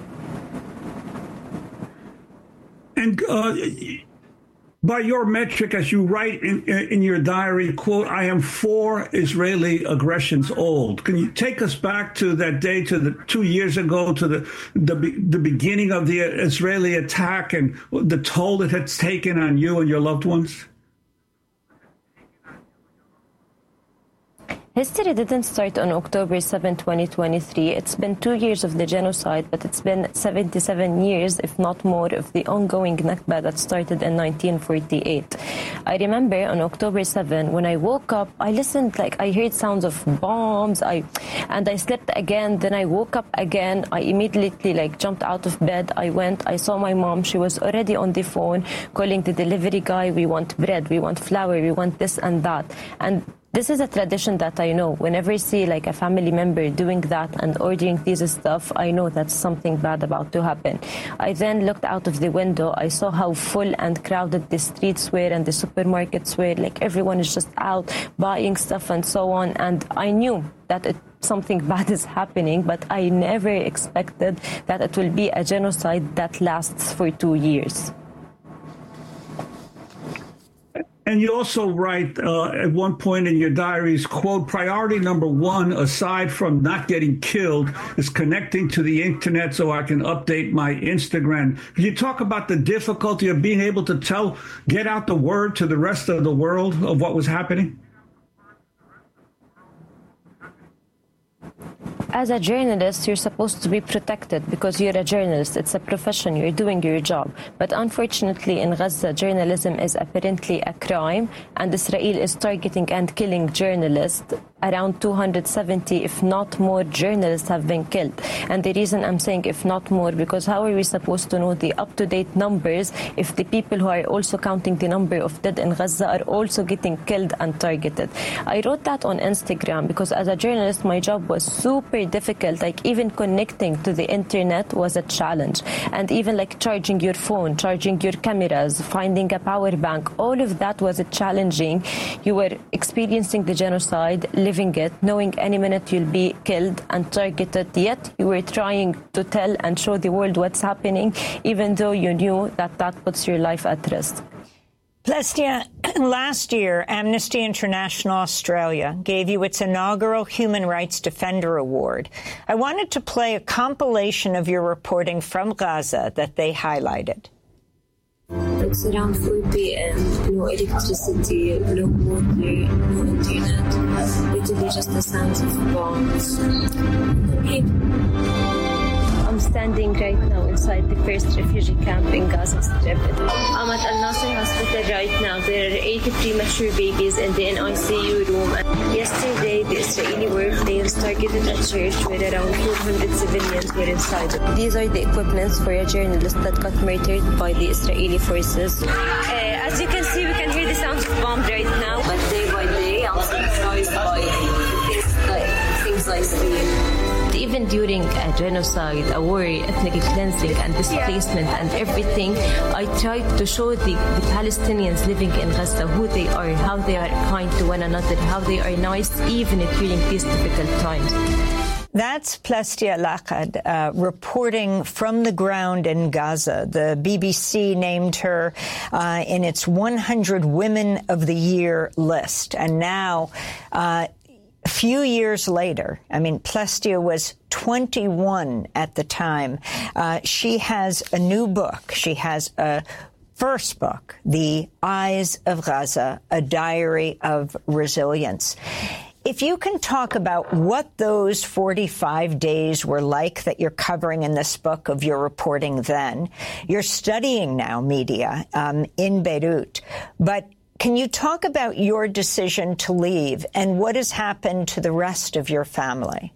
And uh, by your metric, as you write in, in your diary, quote, I am four Israeli aggressions old. Can you take us back to that day, to the two years ago, to the, the, the beginning of the Israeli attack and the toll it has taken on you and your loved ones? History didn't start on October seventh, twenty twenty-three. It's been two years of the genocide, but it's been seventy-seven years, if not more, of the ongoing Nakba that started in nineteen forty-eight. I remember on October seventh, when I woke up, I listened, like I heard sounds of bombs, I, and I slept again. Then I woke up again. I immediately like jumped out of bed. I went, I saw my mom. She was already on the phone calling the delivery guy. We want bread, we want flour, we want this and that. And this is a tradition that I know. Whenever I see like a family member doing that and ordering this stuff, I know that's something bad about to happen. I then looked out of the window. I saw how full and crowded the streets were and the supermarkets were. Like everyone is just out buying stuff and so on. And I knew that it, something bad is happening, but I never expected that it will be a genocide that lasts for two years. And you also write uh, at one point in your diaries, quote, priority number one, aside from not getting killed, is connecting to the internet so I can update my Instagram. Can you talk about the difficulty of being able to tell, get out the word to the rest of the world of what was happening? As a journalist, you're supposed to be protected because you're a journalist. It's a profession. You're doing your job. But unfortunately, in Gaza, journalism is apparently a crime, and Israel is targeting and killing journalists. Around two hundred seventy, if not more, journalists have been killed. And the reason I'm saying if not more, because how are we supposed to know the up-to-date numbers if the people who are also counting the number of dead in Gaza are also getting killed and targeted? I wrote that on Instagram because as a journalist, my job was super difficult. Like even connecting to the internet was a challenge. And even like charging your phone, charging your cameras, finding a power bank, all of that was challenging. You were experiencing the genocide, living it, knowing any minute you'll be killed and targeted, yet you were trying to tell and show the world what's happening, even though you knew that that puts your life at risk. Plastia, last year, Amnesty International Australia gave you its inaugural Human Rights Defender Award. I wanted to play a compilation of your reporting from Gaza that they highlighted. It's around four p.m., no electricity, no water, no internet, literally just the sounds of bombs. I'm standing right now inside the first refugee camp in Gaza Strip. I'm at Al Nasser Hospital right now. There are eight premature babies in the N I C U room. Yesterday, the Israeli warplanes targeted a church where around four hundred civilians were inside. These are the equipments for a journalist that got murdered by the Israeli forces. Uh, as you can see, we can hear the sounds of bombs right now. But day by day, I'm surprised by things like, things like steam. Even during a genocide, a war, ethnic cleansing and displacement and everything, I tried to show the, the Palestinians living in Gaza who they are, how they are kind to one another, how they are nice even during these difficult times. That's Plestia Laqad uh, reporting from the ground in Gaza. The B B C named her uh, in its one hundred Women of the Year list. And now, uh, a few years later, I mean, Plestia was twenty-one at the time. Uh, she has a new book. She has a first book, The Eyes of Gaza, a diary of resilience. If you can talk about what those forty-five days were like that you're covering in this book of your reporting then. You're studying now media um, in Beirut, but can you talk about your decision to leave and what has happened to the rest of your family?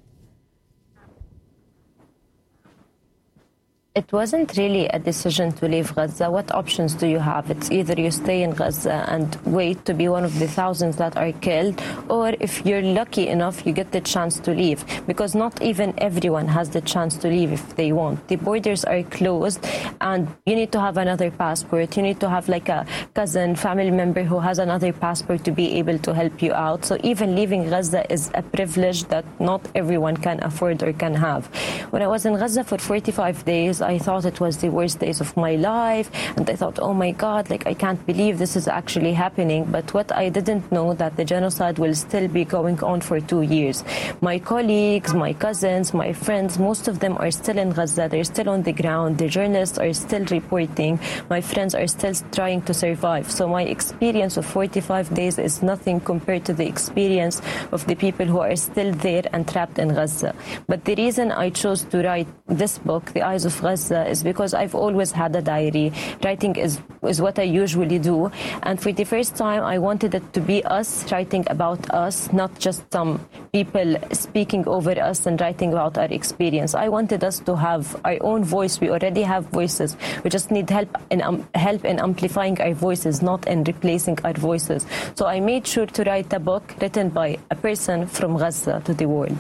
It wasn't really a decision to leave Gaza. What options do you have? It's either you stay in Gaza and wait to be one of the thousands that are killed, or if you're lucky enough, you get the chance to leave. Because not even everyone has the chance to leave if they want. The borders are closed, and you need to have another passport. You need to have like a cousin, family member who has another passport to be able to help you out. So even leaving Gaza is a privilege that not everyone can afford or can have. When I was in Gaza for forty-five days, I thought it was the worst days of my life, and I thought, oh my God, like I can't believe this is actually happening. But what I didn't know that the genocide will still be going on for two years. My colleagues, my cousins, my friends, most of them are still in Gaza. They're still on the ground. The journalists are still reporting. My friends are still trying to survive. So my experience of forty-five days is nothing compared to the experience of the people who are still there and trapped in Gaza. But the reason I chose to write this book, The Eyes of Gaza, is because I've always had a diary. Writing is, is what I usually do. And for the first time, I wanted it to be us writing about us, not just some people speaking over us and writing about our experience. I wanted us to have our own voice. We already have voices. We just need help in, um, help in amplifying our voices, not in replacing our voices. So I made sure to write a book written by a person from Gaza to the world.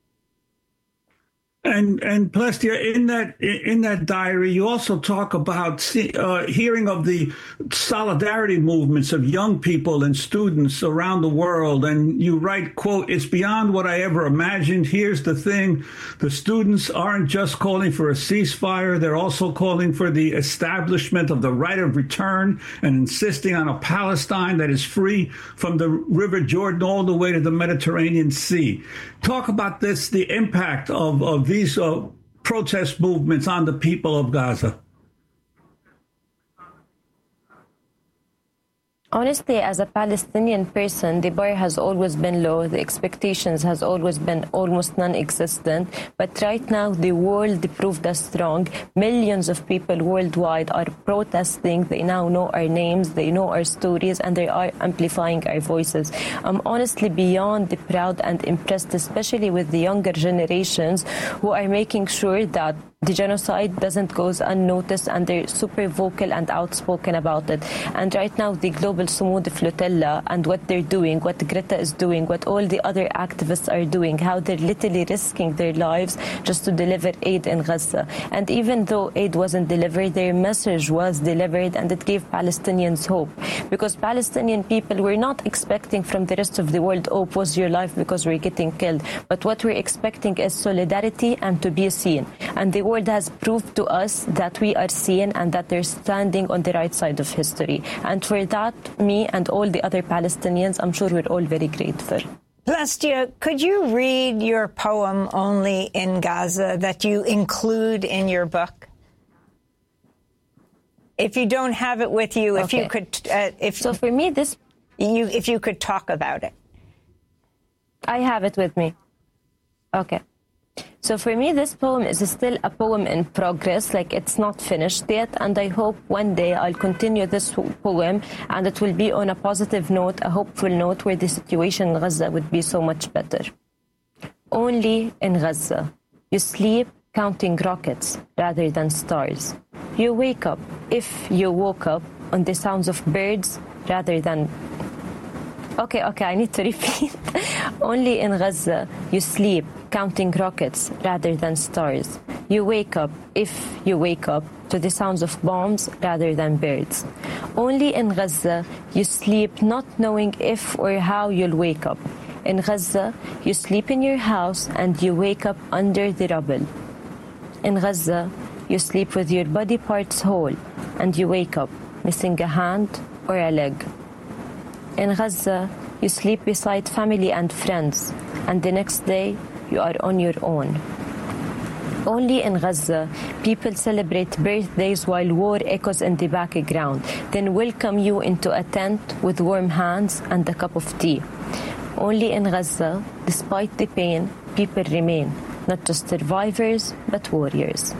And and Plestia, in that in that diary, you also talk about see, uh, hearing of the solidarity movements of young people and students around the world. And you write, quote, "It's beyond what I ever imagined. Here's the thing. The students aren't just calling for a ceasefire. They're also calling for the establishment of the right of return and insisting on a Palestine that is free from the River Jordan all the way to the Mediterranean Sea." Talk about this, the impact of, of these uh, protest movements on the people of Gaza. Honestly, as a Palestinian person, the bar has always been low. The expectations has always been almost non-existent. But right now, the world proved us wrong. Millions of people worldwide are protesting. They now know our names, they know our stories, and they are amplifying our voices. I'm honestly beyond proud and impressed, especially with the younger generations who are making sure that the genocide doesn't go unnoticed, and they're super vocal and outspoken about it. And right now, the Global Sumud Flotilla and what they're doing, what Greta is doing, what all the other activists are doing, how they're literally risking their lives just to deliver aid in Gaza. And even though aid wasn't delivered, their message was delivered, and it gave Palestinians hope. Because Palestinian people were not expecting from the rest of the world, oh, pause your life because we're getting killed. But what we're expecting is solidarity and to be seen. And the world has proved to us that we are seen and that they're standing on the right side of history. And for that, me and all the other Palestinians, I'm sure we're all very grateful. Plestia, could you read your poem Only in Gaza that you include in your book? If you don't have it with you, if okay. you could, uh, if so for me, this you if you could talk about it. I have it with me. Okay. So for me, this poem is still a poem in progress, like it's not finished yet, and I hope one day I'll continue this poem and it will be on a positive note, a hopeful note, where the situation in Gaza would be so much better. Only in Gaza, you sleep counting rockets rather than stars. You wake up, if you woke up, on the sounds of birds rather than... Okay, okay, I need to repeat. Only in Gaza, you sleep counting rockets rather than stars. You wake up, if you wake up, to the sounds of bombs rather than birds. Only in Gaza, you sleep not knowing if or how you'll wake up. In Gaza, you sleep in your house and you wake up under the rubble. In Gaza, you sleep with your body parts whole and you wake up missing a hand or a leg. In Gaza, you sleep beside family and friends, and the next day, you are on your own. Only in Gaza, people celebrate birthdays while war echoes in the background, then welcome you into a tent with warm hands and a cup of tea. Only in Gaza, despite the pain, people remain, not just survivors, but warriors.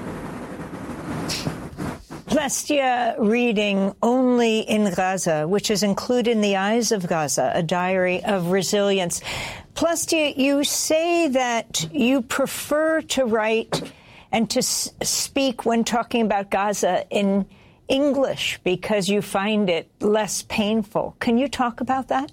Plestia reading Only in Gaza, which is included in The Eyes of Gaza, a diary of resilience. Plestia, you say that you prefer to write and to s- speak when talking about Gaza in English because you find it less painful. Can you talk about that?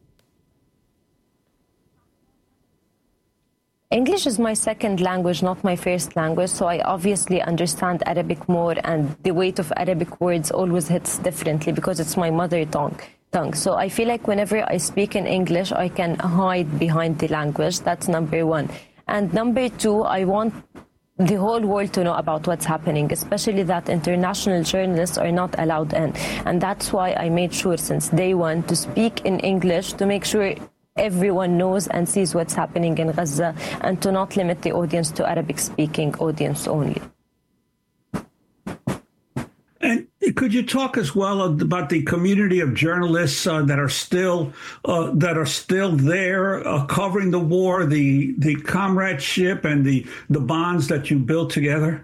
English is my second language, not my first language, so I obviously understand Arabic more, and the weight of Arabic words always hits differently because it's my mother tongue. tongue. So I feel like whenever I speak in English, I can hide behind the language. That's number one. And number two, I want the whole world to know about what's happening, especially that international journalists are not allowed in. And that's why I made sure since day one to speak in English to make sure everyone knows and sees what's happening in Gaza, and to not limit the audience to Arabic-speaking audience only. And could you talk as well about the community of journalists uh, that are still uh, that are still there uh, covering the war, the the comradeship and the the bonds that you built together?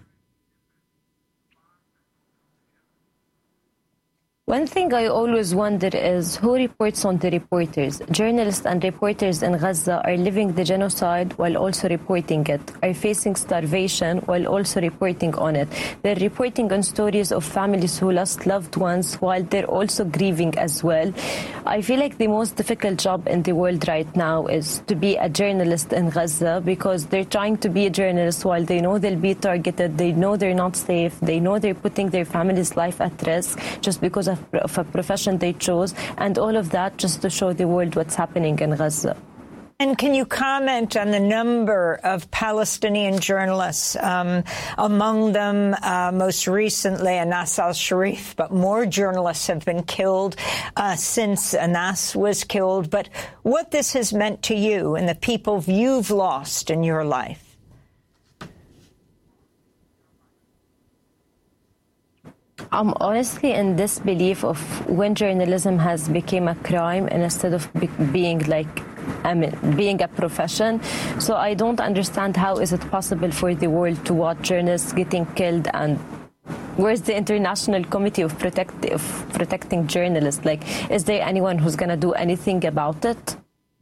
One thing I always wonder is who reports on the reporters. Journalists and reporters in Gaza are living the genocide while also reporting it, are facing starvation while also reporting on it. They're reporting on stories of families who lost loved ones while they're also grieving as well. I feel like the most difficult job in the world right now is to be a journalist in Gaza, because they're trying to be a journalist while they know they'll be targeted, they know they're not safe, they know they're putting their family's life at risk just because of of a profession they chose, and all of that just to show the world what's happening in Gaza. And can you comment on the number of Palestinian journalists, um, among them uh, most recently Anas al-Sharif, but more journalists have been killed uh, since Anas was killed, but what this has meant to you and the people you've lost in your life? I'm honestly in this belief of when journalism has become a crime instead of be- being like I mean, being a profession. So I don't understand how is it possible for the world to watch journalists getting killed, and where's the International Committee of, protect- of Protecting Journalists? Like, is there anyone who's going to do anything about it?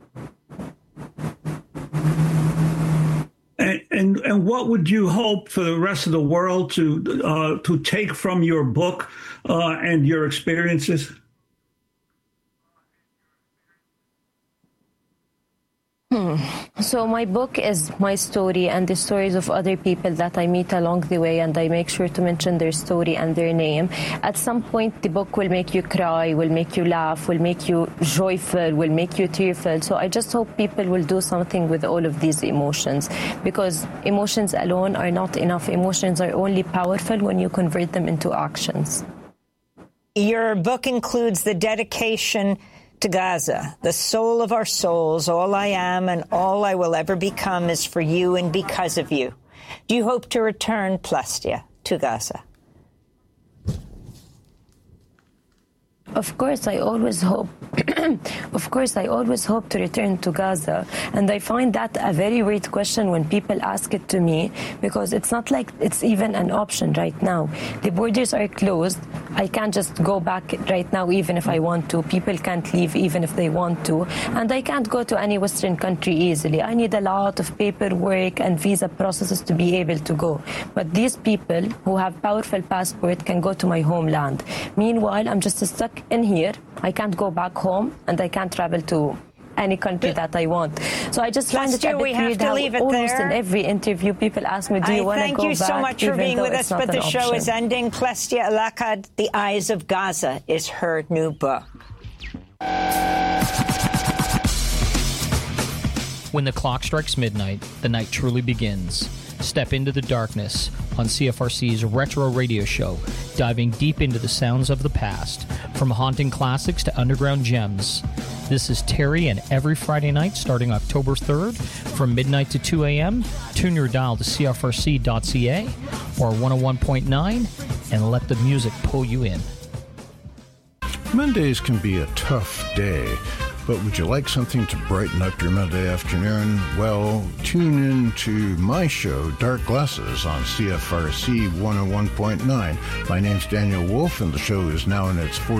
And, and and what would you hope for the rest of the world to uh, to take from your book uh, and your experiences? Hmm. So my book is my story and the stories of other people that I meet along the way, and I make sure to mention their story and their name. At some point, the book will make you cry, will make you laugh, will make you joyful, will make you tearful. So I just hope people will do something with all of these emotions, because emotions alone are not enough. Emotions are only powerful when you convert them into actions. Your book includes the dedication to Gaza, the soul of our souls. All I am and all I will ever become is for you and because of you. Do you hope to return, Plestia, to Gaza? Of course, I always hope Of course, I always hope to return to Gaza, and I find that a very weird question when people ask it to me, because it's not like it's even an option right now. The borders are closed. I can't just go back right now even if I want to. People can't leave even if they want to. And I can't go to any Western country easily. I need a lot of paperwork and visa processes to be able to go. But these people who have powerful passport can go to my homeland. Meanwhile, I'm just stuck in here. I can't go back home, and I can't travel to any country that I want. So I just find it a bit we have weird to how leave it almost there. in every interview people ask me, do you want to go back? Thank you so much for being with us, but the show option. is ending. Klestia Elakad, The Eyes of Gaza is her new book. When the clock strikes midnight, the night truly begins. Step into the darkness on C F R C's Retro Radio Show, diving deep into the sounds of the past, from haunting classics to underground gems. This is Terry, and every Friday night starting October third from midnight to two a.m., tune your dial to C F R C dot C A or one oh one point nine and let the music pull you in. Mondays can be a tough day, but would you like something to brighten up your Monday afternoon? Well, tune in to my show, Dark Glasses, on C F R C one oh one point nine. My name's Daniel Wolf, and the show is now in its fourth